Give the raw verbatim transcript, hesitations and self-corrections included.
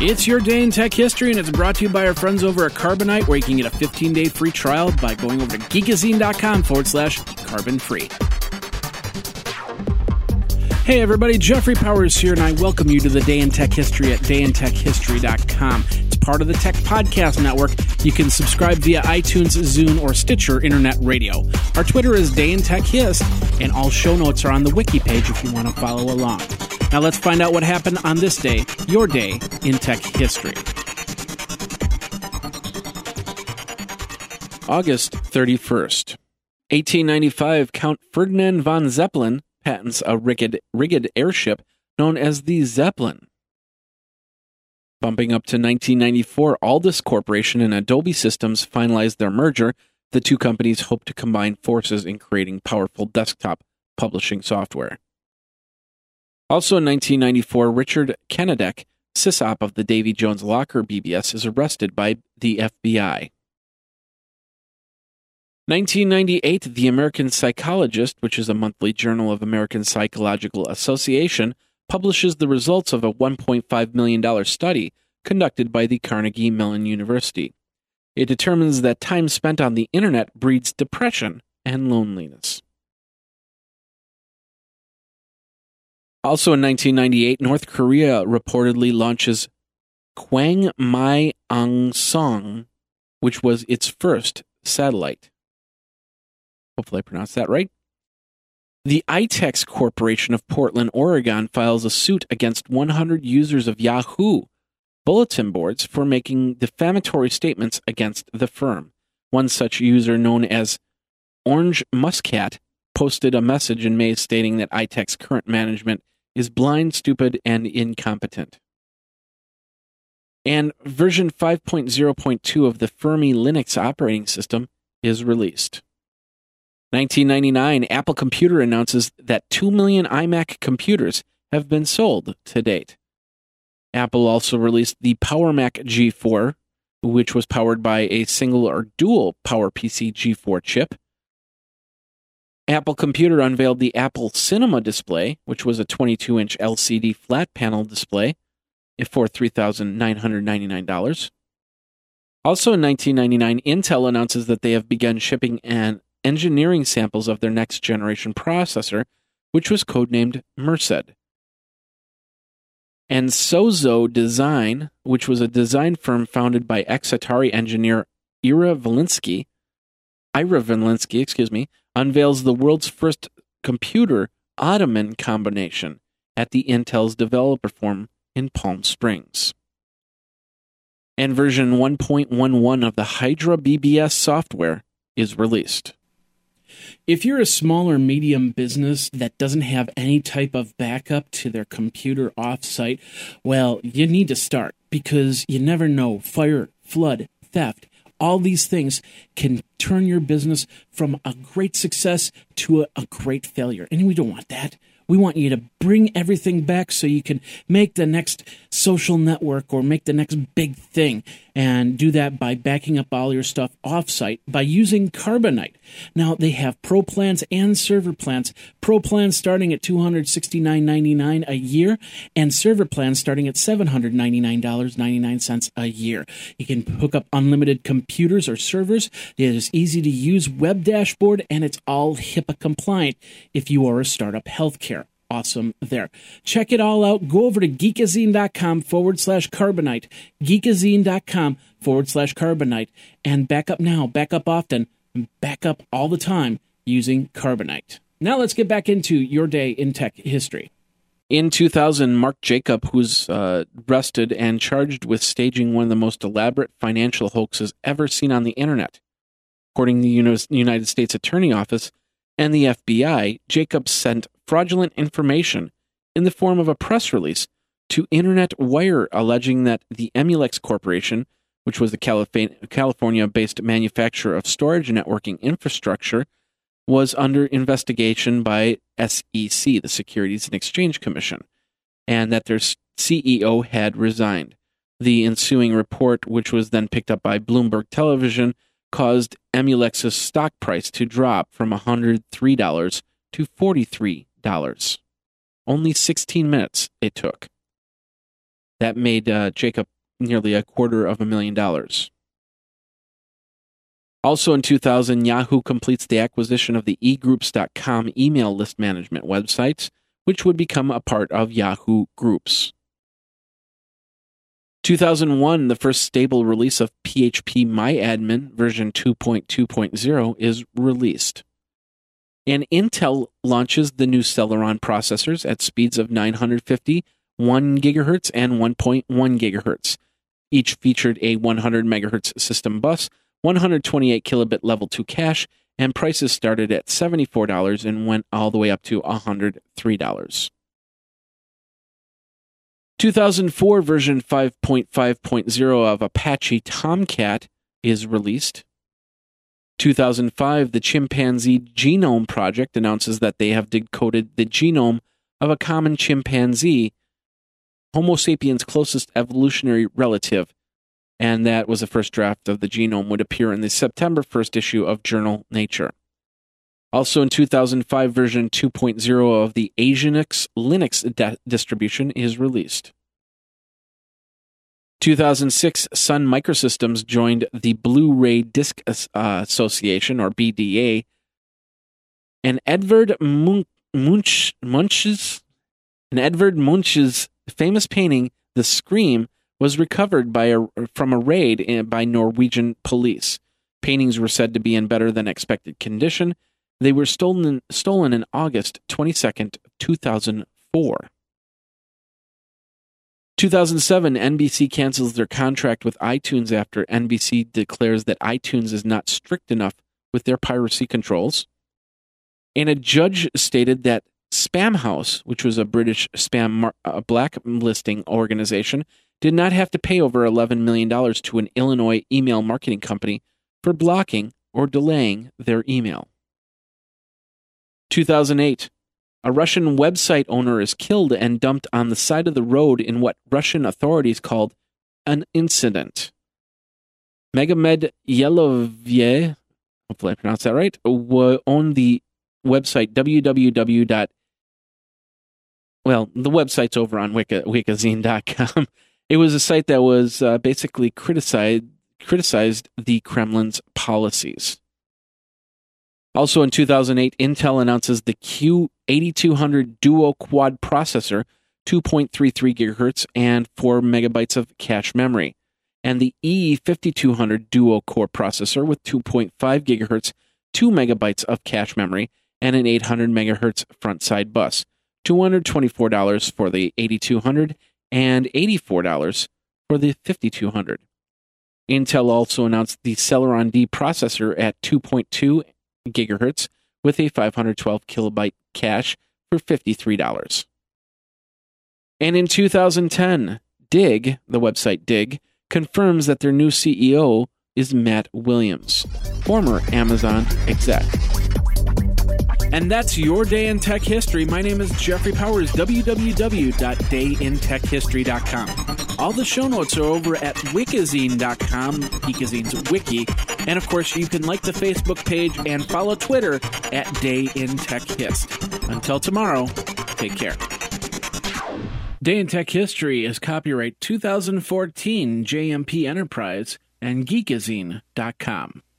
It's your day in tech history, and it's brought to you by our friends over at Carbonite, where you can get a fifteen-day free trial by going over to geekazine.com forward slash carbon free. Hey everybody, Jeffrey Powers here, and I welcome you to the Day in Tech History at day in tech history dot com. It's part of the Tech Podcast Network. You can subscribe via iTunes, Zune, or Stitcher Internet Radio. Our Twitter is Day in Tech Hist, and all show notes are on the wiki page if you want to follow along. Now let's find out what happened on this day, your day in tech history. August thirty-first, eighteen ninety-five, Count Ferdinand von Zeppelin patents a rigged, rigged airship known as the Zeppelin. Bumping up to nineteen ninety-four, Aldus Corporation and Adobe Systems finalized their merger. The two companies hope to combine forces in creating powerful desktop publishing software. Also in nineteen ninety-four, Richard Kenedek, sysop of the Davy Jones Locker B B S, is arrested by the F B I. nineteen ninety-eight, The American Psychologist, which is a monthly journal of American Psychological Association, publishes the results of a one point five million dollars study conducted by the Carnegie Mellon University. It determines that time spent on the internet breeds depression and loneliness. Also in nineteen ninety-eight, North Korea reportedly launches Hwangmaeong-song, which was its first satellite. Hopefully I pronounced that right. The iTex Corporation of Portland, Oregon files a suit against one hundred users of Yahoo bulletin boards for making defamatory statements against the firm. One such user, known as Orange Muscat, posted a message in May stating that iTech's current management is blind, stupid, and incompetent. And version five point oh point two of the Fermi Linux operating system is released. nineteen ninety-nine, Apple Computer announces that two million iMac computers have been sold to date. Apple also released the PowerMac G four, which was powered by a single or dual PowerPC G four chip. Apple Computer unveiled the Apple Cinema display, which was a twenty-two inch L C D flat panel display for three thousand nine hundred ninety-nine dollars. Also in nineteen ninety-nine, Intel announces that they have begun shipping an engineering samples of their next generation processor, which was codenamed Merced. And Sozo Design, which was a design firm founded by ex-Atari engineer Ira Velinsky, Ira Velinsky, excuse me, unveils the world's first computer Ottoman combination at the Intel's developer forum in Palm Springs. And version one point eleven of the Hydra B B S software is released. If you're a small or medium business that doesn't have any type of backup to their computer off-site, well, you need to start, because you never know. Fire, flood, theft, all these things can turn your business from a great success to a, a great failure. And we don't want that. We want you to bring everything back so you can make the next social network or make the next big thing. And do that by backing up all your stuff offsite by using Carbonite. Now, they have Pro plans and server plans. Pro plans starting at two hundred sixty-nine dollars and ninety-nine cents a year, and server plans starting at seven hundred ninety-nine dollars and ninety-nine cents a year. You can hook up unlimited computers or servers. It is easy to use web dashboard, and it's all HIPAA compliant if you are a startup healthcare. Awesome there. Check it all out. Go over to geekazine.com forward slash carbonite. Geekazine.com forward slash carbonite. And back up now, back up often, and back up all the time using Carbonite. Now let's get back into your day in tech history. In two thousand, Mark Jacob, who's uh, arrested and charged with staging one of the most elaborate financial hoaxes ever seen on the internet. According to the United States Attorney Office and the F B I, Jacob sent fraudulent information in the form of a press release to Internet Wire alleging that the Emulex Corporation, which was the California-based manufacturer of storage networking infrastructure, was under investigation by S E C, the Securities and Exchange Commission, and that their C E O had resigned. The ensuing report, which was then picked up by Bloomberg Television, caused Emulex's stock price to drop from one hundred three dollars to forty-three dollars. Only sixteen minutes it took. That made uh, Jacob nearly a quarter of a million dollars. Also in two thousand, Yahoo completes the acquisition of the e groups dot com email list management websites, which would become a part of Yahoo Groups. two thousand one, the first stable release of P H P MyAdmin version two point two point oh is released. And Intel launches the new Celeron processors at speeds of nine hundred fifty, one gigahertz, and one point one gigahertz. Each featured a one hundred megahertz system bus, one hundred twenty-eight kilobit level two cache, and prices started at seventy-four dollars and went all the way up to one hundred three dollars. two thousand four version five point five point oh of Apache Tomcat is released. two thousand five, the Chimpanzee Genome Project announces that they have decoded the genome of a common chimpanzee, Homo sapiens' closest evolutionary relative, and that was the first draft of the genome, would appear in the September first issue of Journal Nature. Also in two thousand five, version two point oh of the Asienix Linux de- distribution is released. two thousand six, Sun Microsystems joined the Blu-ray Disc uh, Association, or B D A, and Edvard Munch, Munch, Munch's, and Edvard Munch's famous painting, The Scream, was recovered by a, from a raid in, by Norwegian police. Paintings were said to be in better than expected condition. They were stolen, stolen in August twenty-second, two thousand four. two thousand seven, N B C cancels their contract with iTunes after N B C declares that iTunes is not strict enough with their piracy controls. And a judge stated that Spamhaus, which was a British spam mar- uh, blacklisting organization, did not have to pay over eleven million dollars to an Illinois email marketing company for blocking or delaying their email. two thousand eight. A Russian website owner is killed and dumped on the side of the road in what Russian authorities called an incident. Megamed Yelovye, hopefully I pronounced that right, owned the website w w w. Well, the website's over on wiki, wikizine dot com. It was a site that was uh, basically criticized, criticized the Kremlin's policies. Also in two thousand eight, Intel announces the Q eighty-two hundred Duo Quad processor, two point three three gigahertz and four megabytes of cache memory, and the E fifty-two hundred Duo Core processor with two point five gigahertz, two megabytes of cache memory, and an eight hundred megahertz front-side bus, two hundred twenty-four dollars for the eighty-two hundred and eighty-four dollars for the fifty-two hundred. Intel also announced the Celeron D processor at two point two gigahertz with a five hundred twelve kilobyte cache for fifty-three dollars. And in two thousand ten, Dig, the website Dig, confirms that their new C E O is Matt Williams, former Amazon exec. And that's your day in tech history. My name is Jeffrey Powers, w w w dot day in tech history dot com. All the show notes are over at wikizine dot com, Geekazine's wiki. And of course, you can like the Facebook page and follow Twitter at Day in Tech Hist. Until tomorrow, take care. Day in Tech History is copyright two thousand fourteen J M P Enterprise and geekazine dot com.